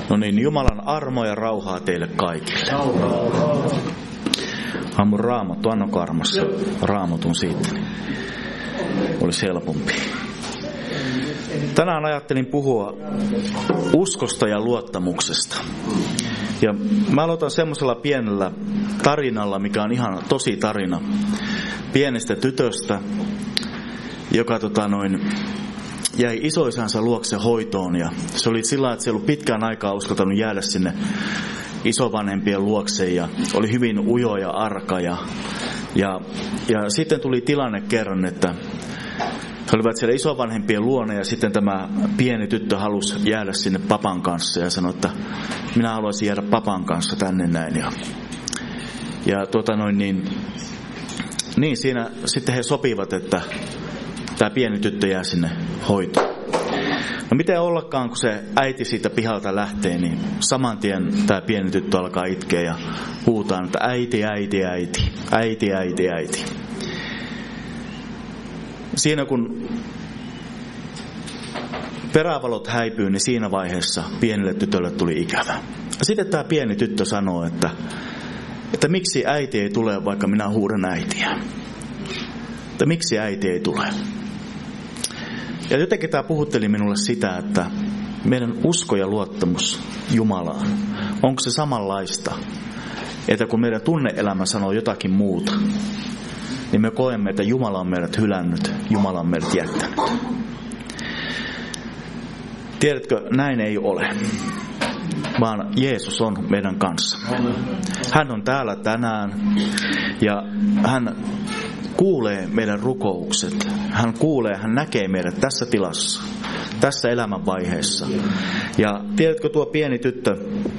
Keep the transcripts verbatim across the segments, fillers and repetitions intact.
No niin, Jumalan armoa ja rauhaa teille kaikille. Ammun Raamattu, annako armossa Raamatun siitä, niin olisi helpompi. Tänään ajattelin puhua uskosta ja luottamuksesta. Ja mä aloitan semmoisella pienellä tarinalla, mikä on ihan tosi tarina. Pienestä tytöstä, joka tota noin, jäi isoisänsä luokse hoitoon. Ja se oli sillä, että se ei ollut pitkään aikaa uskaltanut jäädä sinne isovanhempien luokse. Ja oli hyvin ujo ja arka. Ja, ja, ja sitten tuli tilanne kerran, että he olivat siellä isovanhempien luona ja sitten tämä pieni tyttö halusi jäädä sinne papan kanssa ja sanoi, että minä haluaisin jäädä papan kanssa tänne näin. Ja, ja tuota noin niin, niin siinä sitten he sopivat, että tämä pieni tyttö jää sinne hoitoon. No miten ollakaan, kun se äiti siitä pihalta lähtee, niin saman tien tämä pieni tyttö alkaa itkeä ja huutaa, että äiti, äiti, äiti, äiti, äiti, äiti. Siinä kun perävalot häipyy, niin siinä vaiheessa pienelle tytölle tuli ikävä. Sitten tämä pieni tyttö sanoo, että, että miksi äiti ei tule, vaikka minä huudan äitiä. Että miksi äiti ei tule. Ja jotenkin tämä puhutteli minulle sitä, että meidän usko ja luottamus Jumalaan, onko se samanlaista, että kun meidän tunne-elämä sanoo jotakin muuta, niin me koemme, että Jumala on meidät hylännyt, Jumala on meidät jättänyt. Tiedätkö, näin ei ole, vaan Jeesus on meidän kanssa. Hän on täällä tänään ja hän kuulee meidän rukoukset. Hän kuulee, hän näkee meidät tässä tilassa, tässä elämänvaiheessa. Ja tiedätkö tuo pieni tyttö,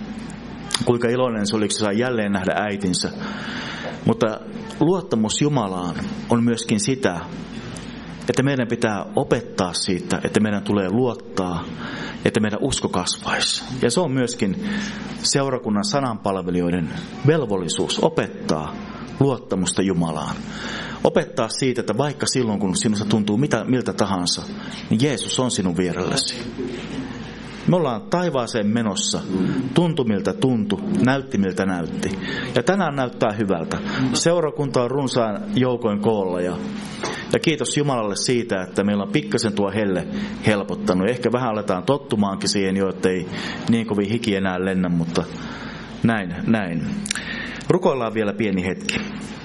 kuinka iloinen se oli, kun se sai jälleen nähdä äitinsä. Mutta luottamus Jumalaan on myöskin sitä, että meidän pitää opettaa siitä, että meidän tulee luottaa, että meidän usko kasvaisi. Ja se on myöskin seurakunnan sananpalvelijoiden velvollisuus opettaa luottamusta Jumalaan. Opettaa siitä, että vaikka silloin kun sinusta tuntuu mitä, miltä tahansa, niin Jeesus on sinun vierelläsi. Me ollaan taivaaseen menossa, tuntumilta tuntu, näytti miltä näytti. Ja tänään näyttää hyvältä. Seurakunta on runsaan joukoin koolla ja, ja kiitos Jumalalle siitä, että meillä on pikkasen tuo helle helpottanut. Ehkä vähän aletaan tottumaankin siihen jo, ettei niin kovin hiki enää lennä, mutta näin, näin. Rukoillaan vielä pieni hetki.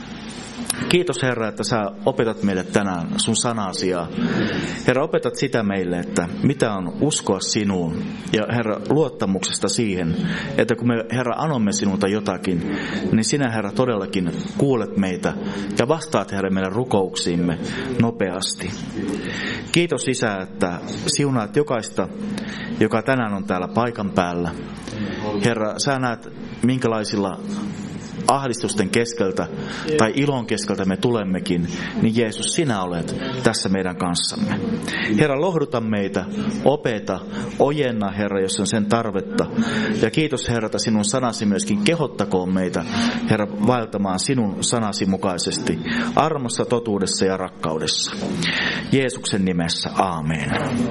Kiitos Herra, että sä opetat meille tänään sun sana-asiaa. Herra, opetat sitä meille, että mitä on uskoa sinuun. Ja Herra, luottamuksesta siihen, että kun me Herra anomme sinulta jotakin, niin sinä Herra todellakin kuulet meitä ja vastaat Herra meidän rukouksiimme nopeasti. Kiitos Isä, että siunaat jokaista, joka tänään on täällä paikan päällä. Herra, sä näet minkälaisilla ahdistusten keskeltä tai ilon keskeltä me tulemmekin, niin Jeesus, sinä olet tässä meidän kanssamme. Herra, lohduta meitä, opeta, ojenna Herra, jos on sen tarvetta. Ja kiitos Herra, että sinun sanasi myöskin kehottakoon meitä, Herra, vaeltamaan sinun sanasi mukaisesti, armossa, totuudessa ja rakkaudessa. Jeesuksen nimessä, aamen.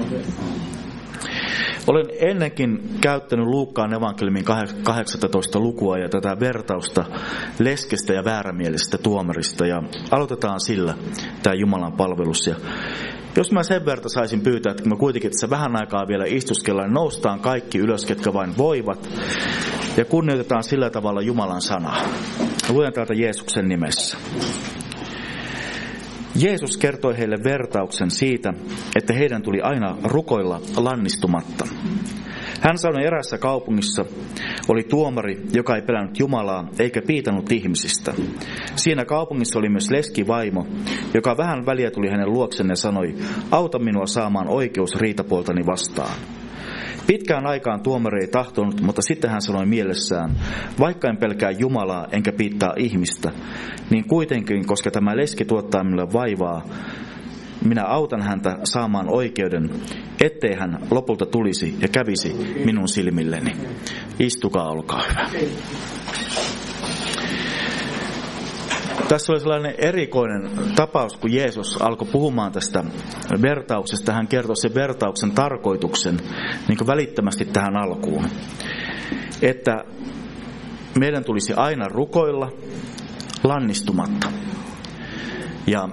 Olen ennenkin käyttänyt Luukkaan evankeliumin kahdeksastoista lukua ja tätä vertausta leskestä ja väärämielisestä tuomarista. Ja aloitetaan sillä tämä Jumalan palvelus. Ja jos mä sen verran saisin pyytää, että me kuitenkin tässä vähän aikaa vielä istuskellaan, niin noustaan kaikki ylös, ketkä vain voivat. Ja kunnioitetaan sillä tavalla Jumalan sanaa. Luen täältä Jeesuksen nimessä. Jeesus kertoi heille vertauksen siitä, että heidän tuli aina rukoilla lannistumatta. Hän sanoi, erässä kaupungissa oli tuomari, joka ei pelännyt Jumalaa eikä piitannut ihmisistä. Siinä kaupungissa oli myös leskivaimo, joka vähän väliä tuli hänen luokseen ja sanoi, auta minua saamaan oikeus riitapuoltani vastaan. Pitkään aikaan tuomari ei tahtonut, mutta sitten hän sanoi mielessään, vaikka en pelkää Jumalaa enkä piittaa ihmistä, niin kuitenkin, koska tämä leski tuottaa minulle vaivaa, minä autan häntä saamaan oikeuden, ettei hän lopulta tulisi ja kävisi minun silmilleni. Istukaa, olkaa hyvä. Tässä oli sellainen erikoinen tapaus, kun Jeesus alkoi puhumaan tästä vertauksesta. Hän kertoi sen vertauksen tarkoituksen niin kuin välittömästi tähän alkuun. että meidän tulisi aina rukoilla lannistumatta. Ja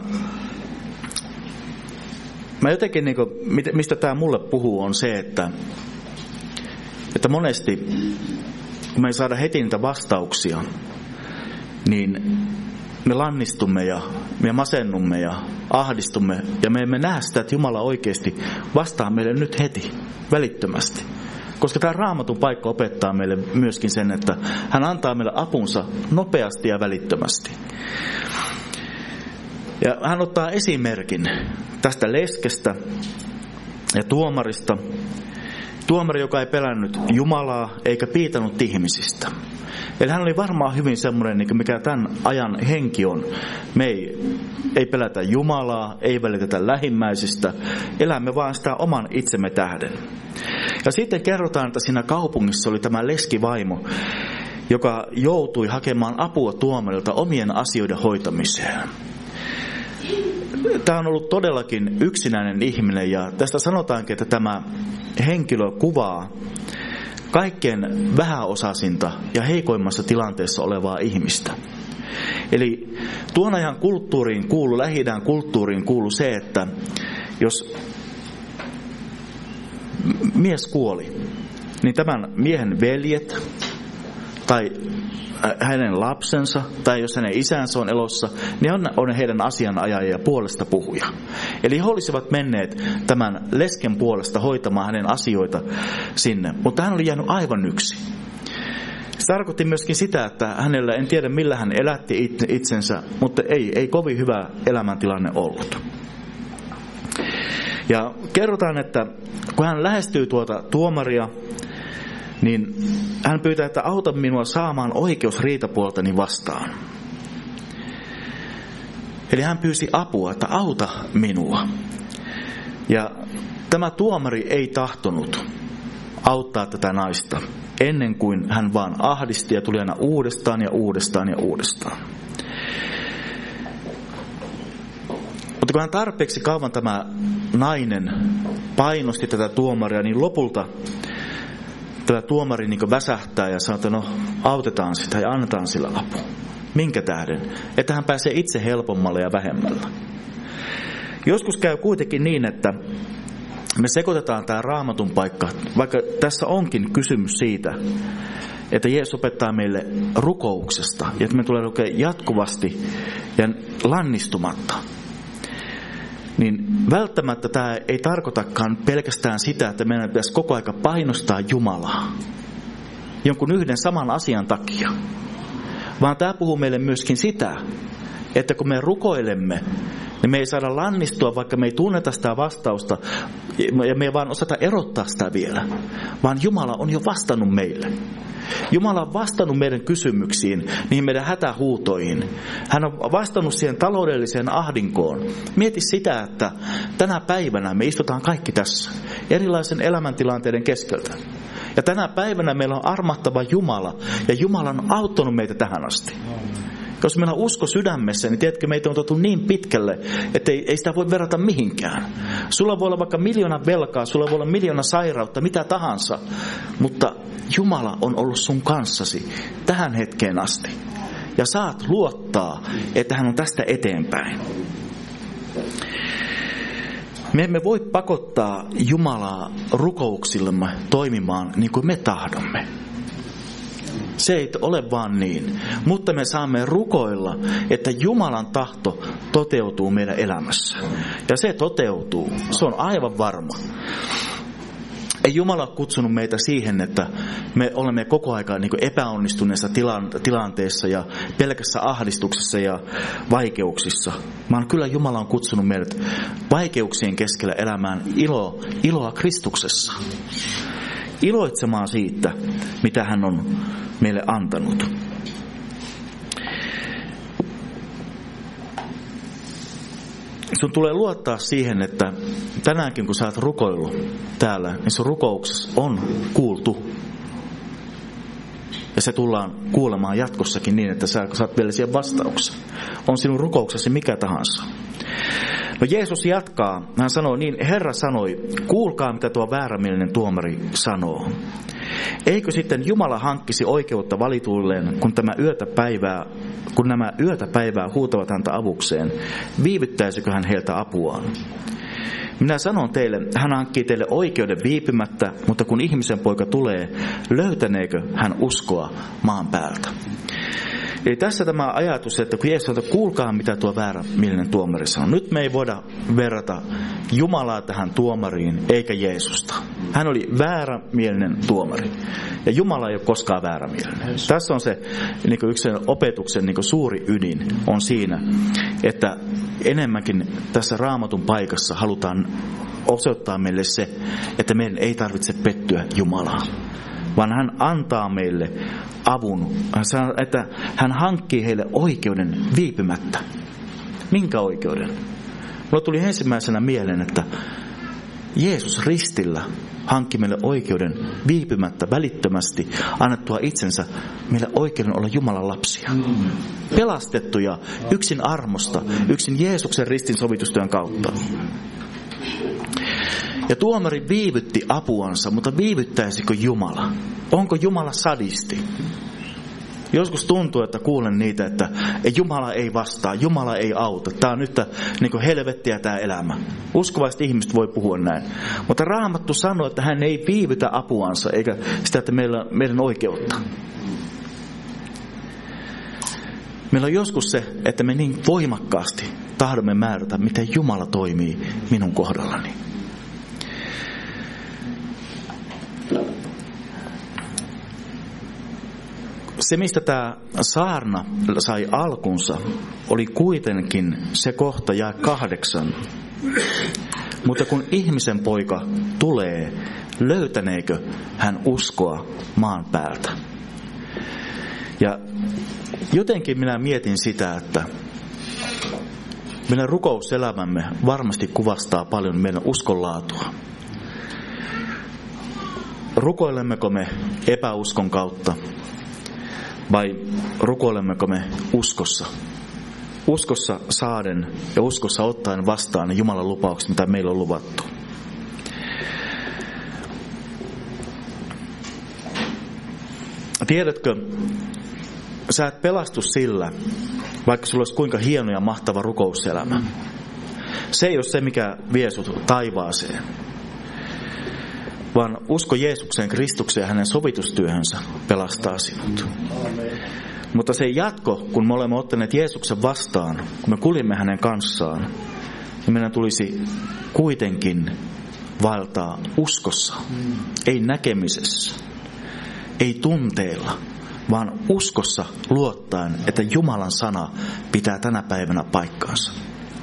mä jotenkin, niin kuin, mistä tämä mulle puhuu, on se, että, että monesti kun me ei saada heti niitä vastauksia, niin me lannistumme ja me masennumme ja ahdistumme ja me emme näe sitä, että Jumala oikeasti vastaa meille nyt heti, välittömästi. Koska tämä Raamatun paikka opettaa meille myöskin sen, että hän antaa meille apunsa nopeasti ja välittömästi. Ja hän ottaa esimerkin tästä leskestä ja tuomarista. Tuomari, joka ei pelännyt Jumalaa eikä piitannut ihmisistä. Eli hän oli varmaan hyvin semmoinen, mikä tämän ajan henki on. Me ei, ei pelätä Jumalaa, ei välitetä lähimmäisistä, elämme vaan sitä oman itsemme tähden. Ja sitten kerrotaan, että siinä kaupungissa oli tämä leskivaimo, joka joutui hakemaan apua tuomarilta omien asioiden hoitamiseen. Tämä on ollut todellakin yksinäinen ihminen ja tästä sanotaankin, että tämä henkilö kuvaa kaikkein vähäosaisinta ja heikoimmassa tilanteessa olevaa ihmistä. Eli tuon ajan kulttuuriin kuuluu, Lähi-idän kulttuuriin kuuluu se, että jos mies kuoli, niin tämän miehen veljet tai hänen lapsensa, tai jos hänen isänsä on elossa, niin on, on heidän asianajajia ja puolesta puhuja. Eli he olisivat menneet tämän lesken puolesta hoitamaan hänen asioita sinne, mutta hän oli jäänyt aivan yksin. Se tarkoitti myöskin sitä, että hänellä, en tiedä millä hän elätti itsensä, mutta ei, ei kovin hyvä elämäntilanne ollut. Ja kerrotaan, että kun hän lähestyy tuota tuomaria, niin hän pyytää, että auta minua saamaan oikeus riitapuoltani vastaan. Eli hän pyysi apua, että auta minua. Ja tämä tuomari ei tahtonut auttaa tätä naista ennen kuin hän vaan ahdisti ja tuli aina uudestaan ja uudestaan ja uudestaan. Mutta kun hän tarpeeksi kauan tämä nainen painosti tätä tuomaria, niin lopulta tämä tuomari niin väsähtää ja sanoo, että no autetaan sitä ja annetaan sillä apu. Minkä tähden? Että hän pääsee itse helpommalla ja vähemmällä. Joskus käy kuitenkin niin, että me sekoitetaan tämä Raamatun paikka, vaikka tässä onkin kysymys siitä, että Jeesus opettaa meille rukouksesta ja että me tulee lukea jatkuvasti ja lannistumatta. Niin välttämättä tämä ei tarkoitakaan pelkästään sitä, että meidän pitäisi koko aika painostaa Jumalaa jonkun yhden saman asian takia. Vaan tämä puhuu meille myöskin sitä, että kun me rukoilemme, niin me ei saada lannistua, vaikka me ei tunneta sitä vastausta ja me ei vaan osata erottaa sitä vielä. Vaan Jumala on jo vastannut meille. Jumala on vastannut meidän kysymyksiin, niihin meidän hätähuutoihin. Hän on vastannut siihen taloudelliseen ahdinkoon. Mieti sitä, että tänä päivänä me istutaan kaikki tässä, erilaisen elämäntilanteiden keskeltä. Ja tänä päivänä meillä on armahtava Jumala, ja Jumala on auttanut meitä tähän asti. Jos meillä on usko sydämessä, niin tiedätkö, meitä on tuotu niin pitkälle, että ei, ei sitä voi verrata mihinkään. Sulla voi olla vaikka miljoona velkaa, sulla voi olla miljoona sairautta, mitä tahansa, mutta Jumala on ollut sun kanssasi tähän hetkeen asti. Ja saat luottaa, että hän on tästä eteenpäin. Me emme voi pakottaa Jumalaa rukouksillemme toimimaan niin kuin me tahdomme. Se ei ole vaan niin, mutta me saamme rukoilla, että Jumalan tahto toteutuu meidän elämässä. Ja se toteutuu, se on aivan varma. Ei Jumala kutsunut meitä siihen, että me olemme koko ajan niin kuin epäonnistuneessa tilanteessa ja pelkässä ahdistuksessa ja vaikeuksissa. Vaan kyllä Jumala on kutsunut meidät vaikeuksien keskellä elämään ilo, iloa Kristuksessa. Iloitsemaan siitä, mitä hän on meille antanut. Sun tulee luottaa siihen, että tänäänkin kun sä oot rukoillut täällä, niin sun rukouksessa on kuultu. Ja se tullaan kuulemaan jatkossakin niin, että sä saat vielä siihen vastauksen. On sinun rukouksesi mikä tahansa. No Jeesus jatkaa, hän sanoo niin, Herra sanoi, kuulkaa mitä tuo väärämielinen tuomari sanoo. Eikö sitten Jumala hankkisi oikeutta valituilleen, kun, tämä yötä päivää, kun nämä yötä päivää huutavat häntä avukseen? Viivyttäisikö hän heiltä apuaan? Minä sanon teille, hän hankkii teille oikeuden viipymättä, mutta kun ihmisen poika tulee, löytäneekö hän uskoa maan päältä? Eli tässä tämä ajatus, että kun Jeesus sanoo, kuulkaa mitä tuo väärämielinen tuomari sanoo. Nyt me ei voida verrata Jumalaa tähän tuomariin, eikä Jeesusta. Hän oli väärämielinen tuomari. Ja Jumala ei ole koskaan väärämielinen. Tässä on se niin kuin yksi opetuksen niin kuin suuri ydin on siinä, että enemmänkin tässä Raamatun paikassa halutaan osoittaa meille se, että meidän ei tarvitse pettyä Jumalaa, vaan hän antaa meille avun, että hän hankkii heille oikeuden viipymättä. Minkä oikeuden? Mulla tuli ensimmäisenä mieleen, että Jeesus ristillä hankki meille oikeuden viipymättä, välittömästi annettua itsensä meille oikeuden olla Jumalan lapsia. Pelastettuja yksin armosta, yksin Jeesuksen ristin sovitustyön kautta. Ja tuomari viivytti apuansa, mutta viivyttäisikö Jumala? Onko Jumala sadisti? Joskus tuntuu, että kuulen niitä, että Jumala ei vastaa, Jumala ei auta. Tämä on yhtä niin kuin helvettiä tämä elämä. Uskovaiset ihmiset voi puhua näin. Mutta Raamattu sanoo, että hän ei viivytä apuansa, eikä sitä, että meillä, meidän oikeutta. Meillä on joskus se, että me niin voimakkaasti tahdomme määrätä, miten Jumala toimii minun kohdallani. Se, mistä tämä saarna sai alkunsa, oli kuitenkin se kohta jae kahdeksan. Mutta kun ihmisen poika tulee, löytäneekö hän uskoa maan päältä? Ja jotenkin minä mietin sitä, että meidän rukouselämämme varmasti kuvastaa paljon meidän uskonlaatua. Rukoilemmeko me epäuskon kautta? Vai rukoilemmeko me uskossa? Uskossa saaden ja uskossa ottaen vastaan ne Jumalan lupaukset, mitä meillä on luvattu. Tiedätkö, sä et pelastu sillä, vaikka sulla olisi kuinka hieno ja mahtava rukouselämä. Se ei ole se, mikä vie sut taivaaseen. Vaan usko Jeesukseen, Kristukseen ja hänen sovitustyöhönsä pelastaa sinut. Amen. Mutta se jatko, kun me olemme ottaneet Jeesuksen vastaan, kun me kuljemme hänen kanssaan, niin meidän tulisi kuitenkin vaeltaa uskossa, mm. ei näkemisessä, ei tunteella, vaan uskossa luottaen, että Jumalan sana pitää tänä päivänä paikkaansa.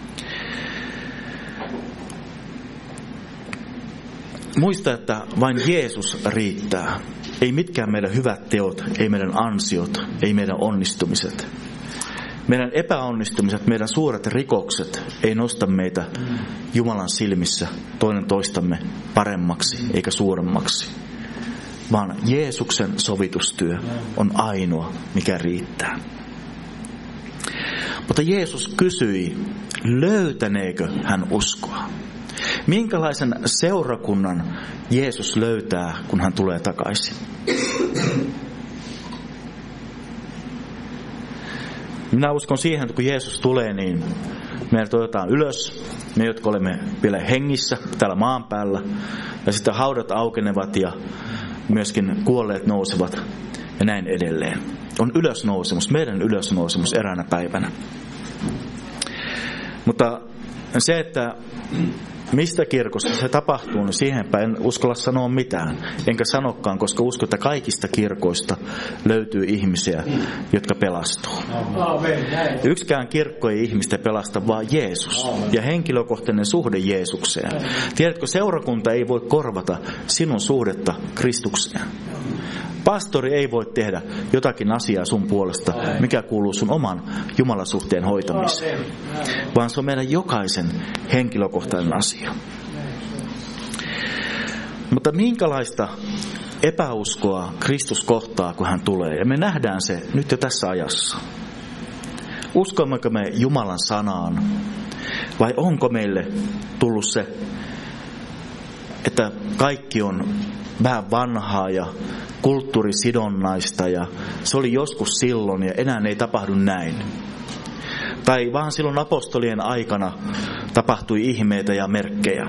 Muista, että vain Jeesus riittää. Ei mitkään meidän hyvät teot, ei meidän ansiot, ei meidän onnistumiset. Meidän epäonnistumiset, meidän suuret rikokset ei nosta meitä Jumalan silmissä toinen toistamme paremmaksi eikä suuremmaksi. Vaan Jeesuksen sovitustyö on ainoa, mikä riittää. Mutta Jeesus kysyi, löytäneekö hän uskoa? Minkälaisen seurakunnan Jeesus löytää, kun hän tulee takaisin? Minä uskon siihen, että kun Jeesus tulee, niin meidät otetaan ylös, me jotka olemme vielä hengissä täällä maan päällä, ja sitten haudat aukenevat ja myöskin kuolleet nousevat ja näin edelleen. On ylösnousemus, meidän ylösnousemus eräänä päivänä. Mutta se, että mistä kirkossa se tapahtuu, niin siihenpä en uskalla sanoa mitään. Enkä sanokaan, koska uskon, että kaikista kirkoista löytyy ihmisiä, jotka pelastuu. Yksikään kirkko ei ihmistä pelasta, vaan Jeesus ja henkilökohtainen suhde Jeesukseen. Tiedätkö, seurakunta ei voi korvata sinun suhdetta Kristukseen. Pastori ei voi tehdä jotakin asiaa sun puolesta, mikä kuuluu sun oman Jumalan suhteen hoitamiseen, vaan se on meidän jokaisen henkilökohtainen asia. Mutta minkälaista epäuskoa Kristus kohtaa, kun hän tulee? Ja me nähdään se nyt jo tässä ajassa. Uskommeko me Jumalan sanaan vai onko meille tullut se, että kaikki on vähän vanhaa ja kulttuurisidonnaista ja se oli joskus silloin ja enää ei tapahdu näin. Tai vaan silloin apostolien aikana tapahtui ihmeitä ja merkkejä.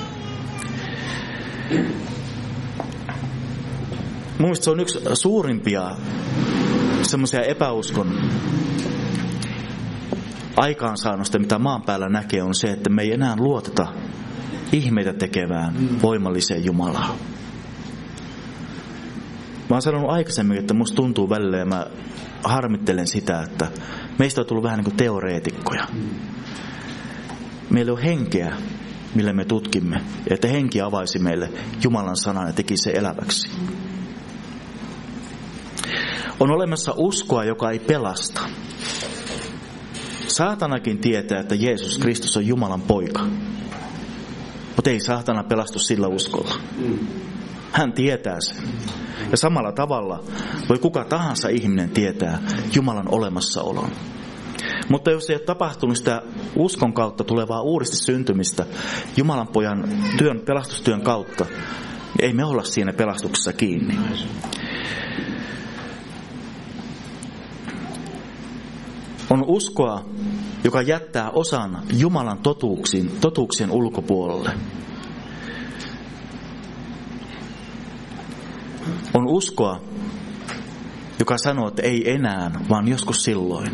Mun mielestä se on yksi suurimpia semmoisia epäuskon aikaansaannosta, mitä maan päällä näkee, on se, että me ei enää luoteta ihmeitä tekevään voimalliseen Jumalaan. Mä oon sanonut aikaisemmin, että musta tuntuu välillä ja mä harmittelen sitä, että meistä on tullut vähän niin kuin teoreetikkoja. Meillä on henkeä, millä me tutkimme, ja että henki avaisi meille Jumalan sanan ja teki se eläväksi. On olemassa uskoa, joka ei pelasta. Saatanakin tietää, että Jeesus Kristus on Jumalan poika. Mutta ei saatana pelastu sillä uskolla. Hän tietää sen. Ja samalla tavalla voi kuka tahansa ihminen tietää Jumalan olemassaolon. Mutta jos ei ole tapahtunut sitä uskon kautta tulevaa uudesti syntymistä Jumalan pojan työn, pelastustyön kautta, niin ei me olla siinä pelastuksessa kiinni. On uskoa, joka jättää osan Jumalan totuuksiin, totuuksien ulkopuolelle. On uskoa, joka sanoo, että ei enää, vaan joskus silloin.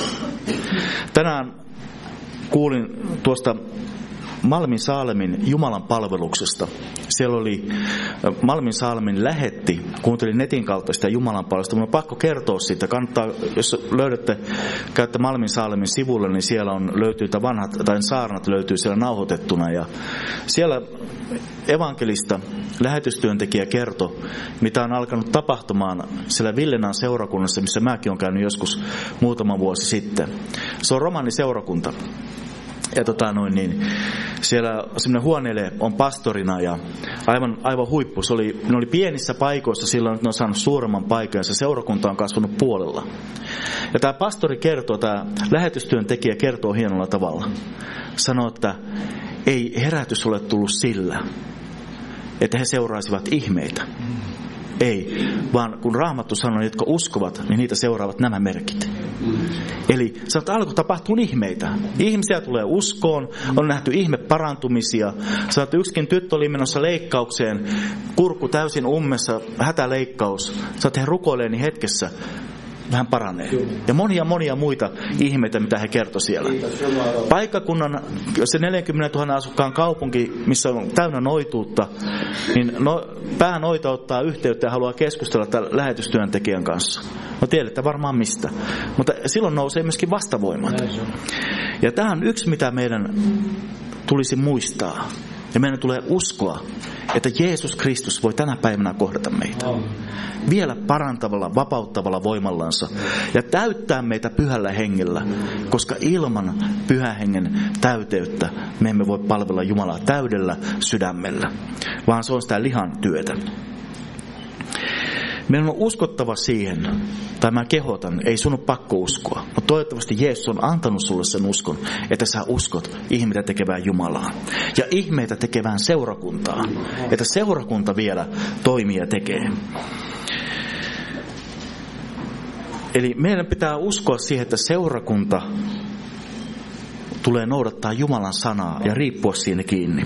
Tänään kuulin tuosta Malmin Saalemin Jumalan palveluksesta. Siellä oli Malmin Saalemin lähetti, kuuntelin netin kautta sitä Jumalan palvelusta. Minun on pakko kertoa siitä. Kannattaa, jos löydätte, käytte Malmin Saalemin sivulle, niin siellä on, löytyy vanhat, tai saarnat löytyy siellä nauhoitettuna. Ja siellä evankelista lähetystyöntekijä kertoi, mitä on alkanut tapahtumaan siellä Villenaan seurakunnassa, missä mäkin olen käynyt joskus muutama vuosi sitten. Se on romaniseurakunta. Ja tota noin niin, siellä semmoinen huoneelle on pastorina ja aivan, aivan huippu. Se oli, ne oli pienissä paikoissa silloin, että ne on saanut suuremman paikan ja se seurakunta on kasvanut puolella. Ja tämä pastori kertoo, tämä lähetystyöntekijä kertoo hienolla tavalla. Sanoo, että ei herätys ole tullut sillä, että he seuraisivat ihmeitä. Ei, vaan kun Raamattu sanoo, jotka uskovat, niin niitä seuraavat nämä merkit. Eli se alkoi tapahtua ihmeitä. Ihmisiä tulee uskoon, on nähty ihme parantumisia. Sä oot yksikin tyttö oli menossa leikkaukseen, kurkku täysin ummessa, hätäleikkaus. Sä oot he rukoilee, niin hetkessä vähän paranee. Ja monia monia muita ihmeitä, mitä he kertoi siellä. Paikkakunnan, se neljäkymmentätuhatta asukkaan kaupunki, missä on täynnä noituutta, niin no, päänoita ottaa yhteyttä ja haluaa keskustella tämän lähetystyöntekijän kanssa. No tiedätte varmaan mistä. Mutta silloin nousee myöskin vastavoimat. Ja tämä on yksi, mitä meidän tulisi muistaa. Ja meidän tulee uskoa, että Jeesus Kristus voi tänä päivänä kohdata meitä. Vielä parantavalla, vapauttavalla voimallansa. Ja täyttää meitä pyhällä hengellä. Koska ilman pyhän hengen täyteyttä me emme voi palvella Jumalaa täydellä sydämellä. Vaan se on sitä lihan työtä. Meidän on uskottava siihen, tai mä kehotan, ei sun ole pakko uskoa, mutta toivottavasti Jeesus on antanut sulle sen uskon, että sä uskot ihmeitä tekevään Jumalaan ja ihmeitä tekevään seurakuntaan, että seurakunta vielä toimii ja tekee. Eli meidän pitää uskoa siihen, että seurakunta tulee noudattaa Jumalan sanaa ja riippua siinä kiinni.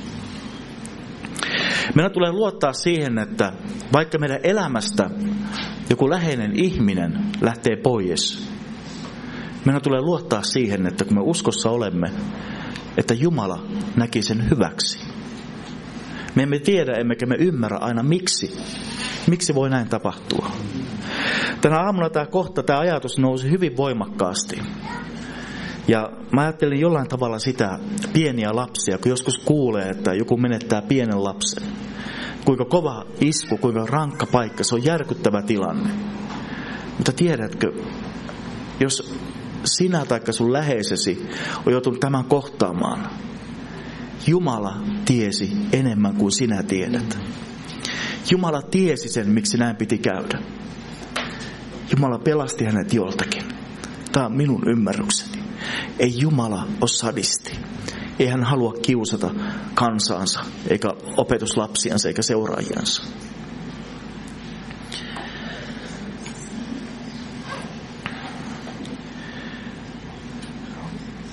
Meidän tulee luottaa siihen, että vaikka meidän elämästä joku läheinen ihminen lähtee pois, meidän tulee luottaa siihen, että kun me uskossa olemme, että Jumala näki sen hyväksi. Me emme tiedä, emmekä me ymmärrä aina miksi. Miksi voi näin tapahtua? Tänä aamuna tämä kohta, tämä ajatus nousi hyvin voimakkaasti. Ja mä ajattelin jollain tavalla sitä pieniä lapsia, kun joskus kuulee, että joku menettää pienen lapsen. Kuinka kova isku, kuinka rankka paikka, se on järkyttävä tilanne. Mutta tiedätkö, jos sinä tai sun läheisesi on joutunut tämän kohtaamaan, Jumala tiesi enemmän kuin sinä tiedät. Jumala tiesi sen, miksi näin piti käydä. Jumala pelasti hänet joltakin. Tämä on minun ymmärrykseni. Ei Jumala ole sadisti. Ei hän halua kiusata kansaansa, eikä opetuslapsiansa, eikä seuraajiansa.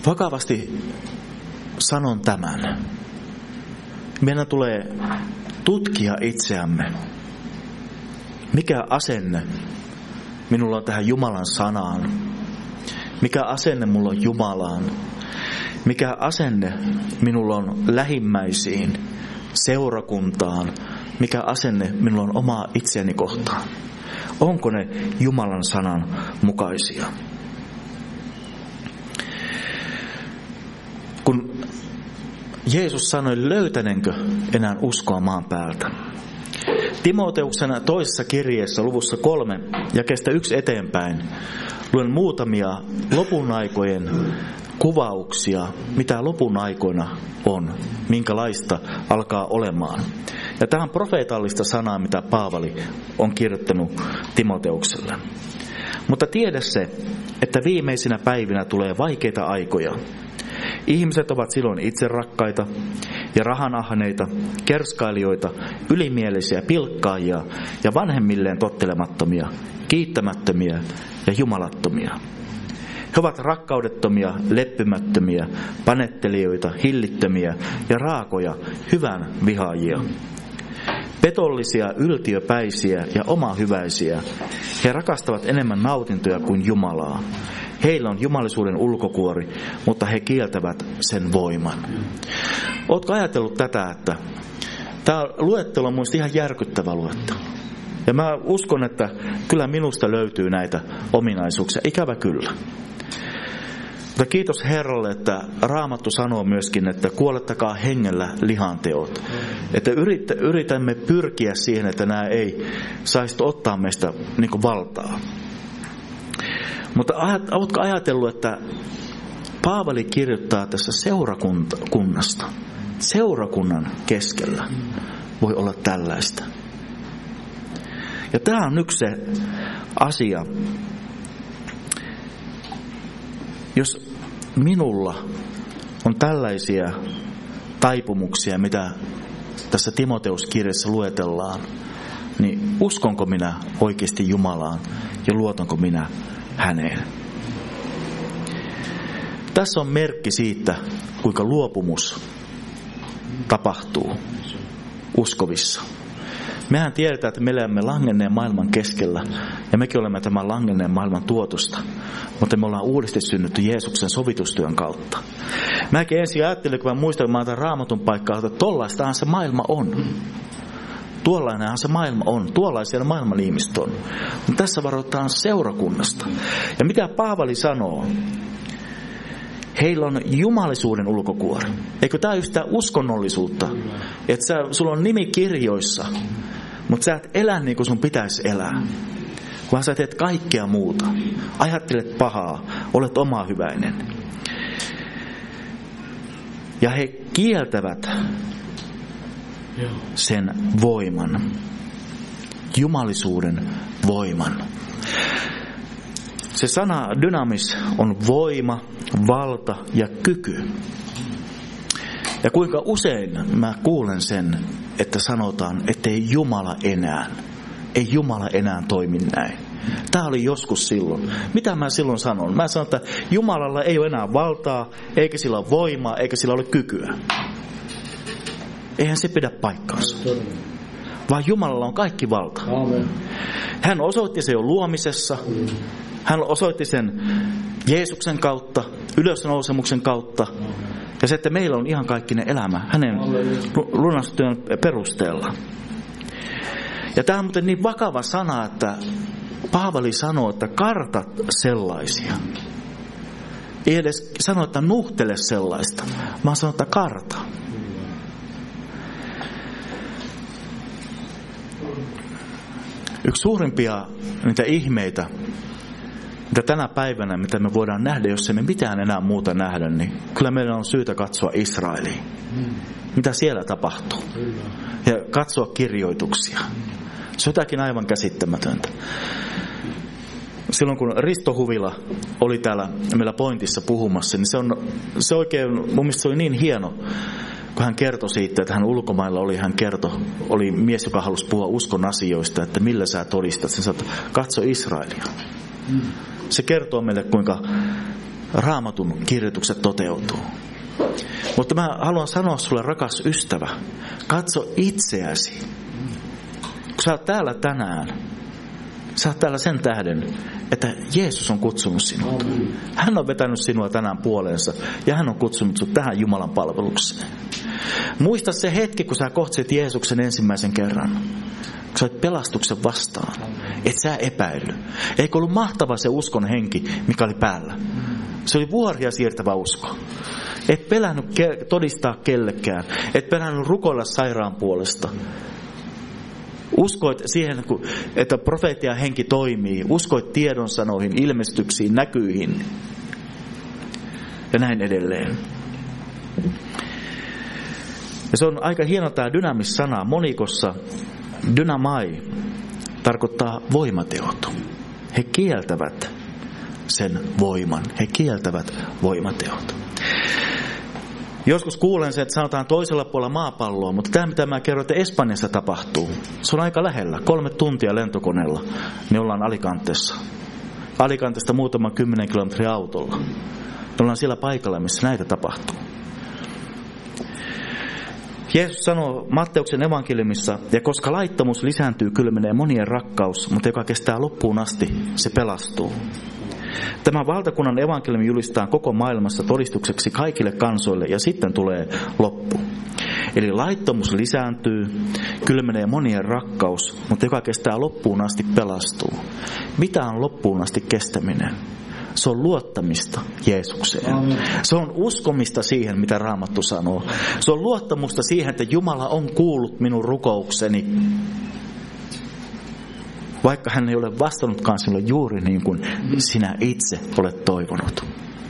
Vakavasti sanon tämän. Meidän tulee tutkia itseämme. Mikä asenne minulla on tähän Jumalan sanaan? Mikä asenne mulla on Jumalaan? Mikä asenne minulla on lähimmäisiin, seurakuntaan? Mikä asenne minulla on omaa itseäni kohtaan? Onko ne Jumalan sanan mukaisia? Kun Jeesus sanoi, löytänenkö enää uskoa maan päältä? Timoteuksen toisessa kirjeessä luvussa kolme ja kestä yksi eteenpäin luen muutamia lopun aikojen kuvauksia, mitä lopun aikoina on, minkälaista alkaa olemaan. Ja tähän profeetallista sanaa, mitä Paavali on kirjoittanut Timoteukselle. Mutta tiedä se, että viimeisinä päivinä tulee vaikeita aikoja. Ihmiset ovat silloin itserakkaita ja rahanahneita, kerskailijoita, ylimielisiä, pilkkaajia ja vanhemmilleen tottelemattomia, kiittämättömiä ja jumalattomia. He ovat rakkaudettomia, leppymättömiä, panettelijoita, hillittömiä ja raakoja, hyvän vihaajia. Petollisia, yltiöpäisiä ja omahyväisiä. He rakastavat enemmän nautintoja kuin Jumalaa. Heillä on jumalisuuden ulkokuori, mutta he kieltävät sen voiman. Ootko ajatellut tätä, että tämä luettelo on minusta ihan järkyttävä luettelo. Ja mä uskon, että kyllä minusta löytyy näitä ominaisuuksia. Ikävä kyllä. Mutta kiitos Herralle, että Raamattu sanoo myöskin, että kuolettakaa hengellä lihanteot. Että yritämme pyrkiä siihen, että nämä ei saisi ottaa meistä niin kuin valtaa. Mutta oletko ajatellut, että Paavali kirjoittaa tässä seurakunnasta, seurakunnan keskellä voi olla tällaista. Ja tämä on yksi se asia, jos minulla on tällaisia taipumuksia, mitä tässä Timoteuskirjassa luetellaan, niin uskonko minä oikeasti Jumalaan ja luotanko minä häneen? Tässä on merkki siitä, kuinka luopumus tapahtuu uskovissa. Mehän tiedetään, että me elämme langenneen maailman keskellä ja mekin olemme tämän langenneen maailman tuotosta, mutta me ollaan uudesti synnytty Jeesuksen sovitustyön kautta. Mäkin ensin ajattelin, kun mä muistan, että mä otan Raamatun paikkaa, että tollaistahan se maailma on. Tuollainenhan se maailma on. Tuollaisia maailman ihmiset on. Mutta tässä varoitetaan seurakunnasta. Ja mitä Paavali sanoo? Heillä on jumalisuuden ulkokuori. Eikö tämä ole sitä uskonnollisuutta? Että sä, sulla on nimi kirjoissa, mutta sä et elä niin kuin sun pitäisi elää. Vaan sä teet kaikkea muuta. Ajattelet pahaa, olet omahyväinen. Ja he kieltävät sen voiman. Jumalisuuden voiman. Se sana dynamis on voima, valta ja kyky. Ja kuinka usein mä kuulen sen, että sanotaan, ettei Jumala enää, ei Jumala enää toimi näin. Tämä oli joskus silloin. Mitä mä silloin sanon? Mä sanon, että Jumalalla ei ole enää valtaa, eikä sillä ole voimaa, eikä sillä ole kykyä. Eihän se pidä paikkaansa. Vaan Jumalalla on kaikki valta. Hän osoitti sen jo luomisessa. Hän osoitti sen Jeesuksen kautta, ylösnousemuksen kautta. Ja se, että meillä on ihan kaikkinen elämä hänen lunastustyön perusteella. Ja tämä on muuten niin vakava sana, että Paavali sanoo, että kartat sellaisia. Ei edes sano, että nuhtele sellaista, vaan sanoo, että karta. Yksi suurimpia niitä ihmeitä, mitä tänä päivänä, mitä me voidaan nähdä, jos emme mitään enää muuta nähdä, niin kyllä meidän on syytä katsoa Israeliin. Mitä siellä tapahtuu. Ja katsoa kirjoituksia. Se on jotakin aivan käsittämätöntä. Silloin kun Risto Huvila oli täällä meillä Pointissa puhumassa, niin se on se oikein, mun mielestä se oli niin hieno, kun hän kertoi siitä, että hän ulkomailla oli, hän kertoi, oli mies, joka halusi puhua uskon asioista, että millä sä todistat. Hän sanoi, katso Israelia. Se kertoo meille, kuinka Raamatun kirjoitukset toteutuu. Mutta mä haluan sanoa sulle, rakas ystävä, katso itseäsi. Kun sä oot täällä tänään, sä oot täällä sen tähden, että Jeesus on kutsunut sinut. Hän on vetänyt sinua tänään puoleensa ja hän on kutsunut sinut tähän Jumalan palvelukseen. Muista se hetki, kun sä kohtasit Jeesuksen ensimmäisen kerran. Kun sä olet pelastuksen vastaan. Et sä epäily. Eikö ollut mahtava se uskon henki, mikä oli päällä? Se oli vuoria siirtävä usko. Et pelännyt ke- todistaa kellekään. Et pelännyt rukoilla sairaan puolesta. Uskoit siihen, että profeetian henki toimii. Uskoit tiedonsanoihin, ilmestyksiin, näkyihin. Ja näin edelleen. Ja se on aika hieno tämä dynamis-sana. Monikossa dynamai tarkoittaa voimateot. He kieltävät sen voiman. He kieltävät voimateot. Joskus kuulen se, että sanotaan toisella puolella maapalloa, mutta tämä mitä mä kerron, että Espanjassa tapahtuu. Se on aika lähellä. Kolme tuntia lentokoneella. Me ollaan Alicantessa. Alicantesta muutaman kymmenen kilometrin autolla. Me ollaan siellä paikalla, missä näitä tapahtuu. Jeesus sanoo Matteuksen evankeliumissa, ja koska laittomuus lisääntyy, kylmenee monien rakkaus, mutta joka kestää loppuun asti, se pelastuu. Tämä valtakunnan evankeliumi julistetaan koko maailmassa todistukseksi kaikille kansoille, ja sitten tulee loppu. Eli laittomuus lisääntyy, kylmenee monien rakkaus, mutta joka kestää loppuun asti, pelastuu. Mitä on loppuun asti kestäminen? Se on luottamista Jeesukseen. Se on uskomista siihen, mitä Raamattu sanoo. Se on luottamusta siihen, että Jumala on kuullut minun rukoukseni. Vaikka hän ei ole vastannutkaan sinulle juuri niin kuin sinä itse olet toivonut.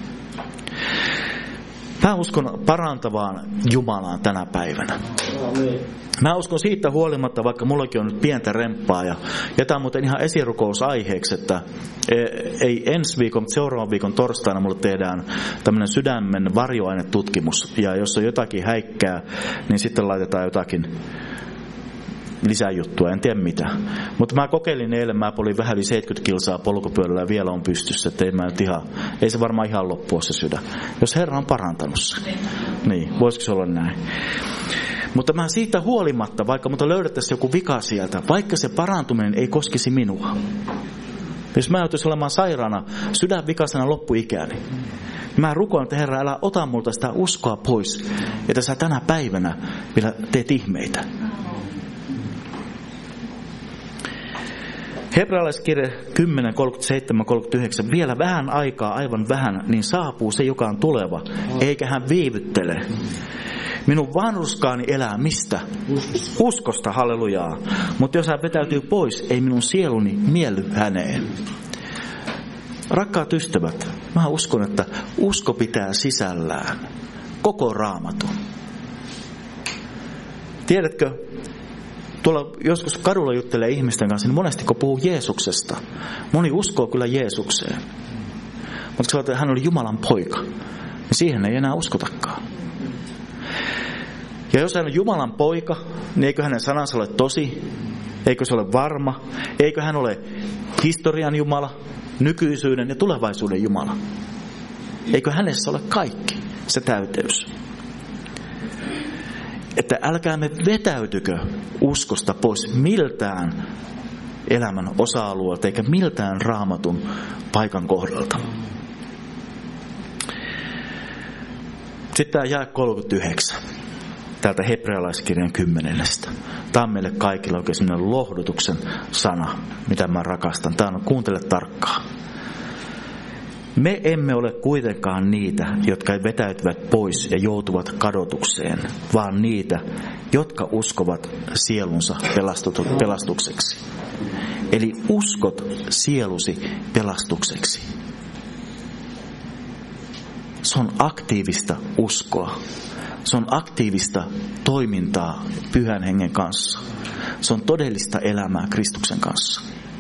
Mä uskon parantavaan Jumalaan tänä päivänä. Mä uskon siitä huolimatta, vaikka mullakin on nyt pientä remppaa, ja jätän muuten ihan esirukous-aiheeksi, että ei ensi viikon, mutta seuraavan viikon torstaina mulle tehdään tämmöinen sydämen varjoainetutkimus, ja jos on jotakin häikkää, niin sitten laitetaan jotakin lisäjuttua, en tiedä mitä. Mutta mä kokeilin eilen, mä olin vähän yli seitsemänkymmentä kilsaa polkupyörällä ja vielä on pystyssä, että ei, mä nyt ihan, ei se varmaan ihan loppua se sydän. Jos Herra on parantanut sen. Niin, voisiko se olla näin? Mutta mä siitä huolimatta, vaikka mutta löydettäisiin joku vika sieltä, vaikka se parantuminen ei koskisi minua. Jos mä joutuisin olemaan sairaana, sydänvikaisena loppuikäni, mä rukoilen, että Herra, älä ota multa sitä uskoa pois, että sä tänä päivänä vielä teet ihmeitä. Hebrealaiskirje kymmenen, kolmekymmentäseitsemän, kolmekymmentäyhdeksän. Vielä vähän aikaa, aivan vähän, niin saapuu se, joka on tuleva, eikä hän viivyttele. Minun vanhurskaani elää mistä? Uskosta, hallelujaa. Mutta jos hän vetäytyy pois, ei minun sieluni mielly häneen. Rakkaat ystävät, mä uskon, että usko pitää sisällään koko Raamatun. Tiedätkö, tuolla joskus kadulla juttelee ihmisten kanssa, niin monesti kun puhuu Jeesuksesta, moni uskoo kyllä Jeesukseen. Mutta kun hän oli Jumalan poika, niin siihen ei enää uskotakaan. Ja jos hän on Jumalan poika, niin eikö hänen sanansa ole tosi? Eikö se ole varma? Eikö hän ole historian Jumala, nykyisyyden ja tulevaisuuden Jumala? Eikö hänessä ole kaikki se täyteys? Että älkäämme vetäytykö uskosta pois miltään elämän osa-alueelta eikä miltään Raamatun paikan kohdalta. Sitten tämä jae kolmekymmentäyhdeksän. Täältä hebrealaiskirjan kymmenennestä. Tämä on meille kaikille oikein sellainen lohdutuksen sana, mitä mä rakastan. Tämä on, kuuntele tarkkaan. Me emme ole kuitenkaan niitä, jotka vetäytyvät pois ja joutuvat kadotukseen, vaan niitä, jotka uskovat sielunsa pelastukseksi. Eli uskot sielusi pelastukseksi. Se on aktiivista uskoa. Se on aktiivista toimintaa Pyhän Hengen kanssa. Se on todellista elämää Kristuksen kanssa.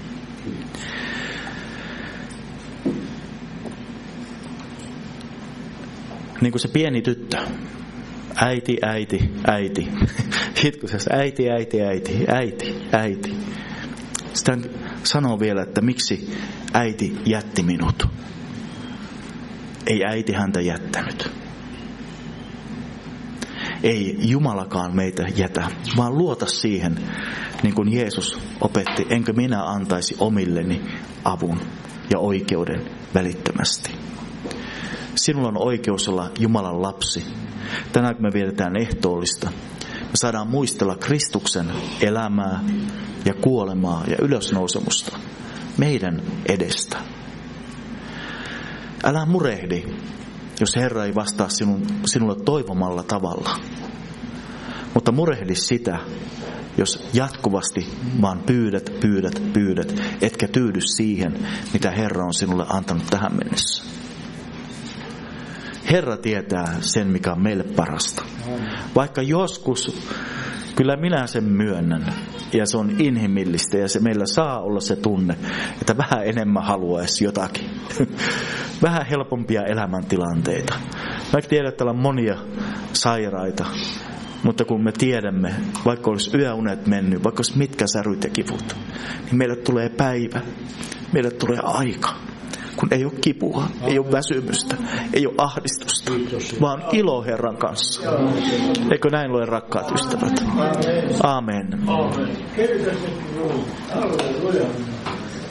Niin kuin se pieni tyttö. Äiti, äiti, äiti. Hitkusessa äiti, äiti, äiti, äiti, äiti. Sitten sanoo vielä, että miksi äiti jätti minut. Ei äiti häntä jättänyt. Ei Jumalakaan meitä jätä, vaan luota siihen, niin kuin Jeesus opetti, enkö minä antaisi omilleni avun ja oikeuden välittömästi. Sinulla on oikeus olla Jumalan lapsi. Tänään kun me vietetään ehtoollista, me saadaan muistella Kristuksen elämää ja kuolemaa ja ylösnousemusta meidän edestä. Älä murehdi, jos Herra ei vastaa sinun, sinulle toivomalla tavalla. Mutta murehdi sitä, jos jatkuvasti vaan pyydät, pyydät, pyydät, etkä tyydy siihen, mitä Herra on sinulle antanut tähän mennessä. Herra tietää sen, mikä on meille parasta. Vaikka joskus, kyllä minä sen myönnän, ja se on inhimillistä, ja se meillä saa olla se tunne, että vähän enemmän haluaisi jotakin. Vähän helpompia elämäntilanteita. Mä tiedän, että täällä on monia sairaita, mutta kun me tiedämme, vaikka olisi yöunet mennyt, vaikka olisi mitkä säryt ja kivut, niin meille tulee päivä, meille tulee aika, kun ei ole kipua, ei ole väsymystä, ei ole ahdistusta, vaan ilo Herran kanssa. Eikö näin ole, rakkaat ystävät? Aamen.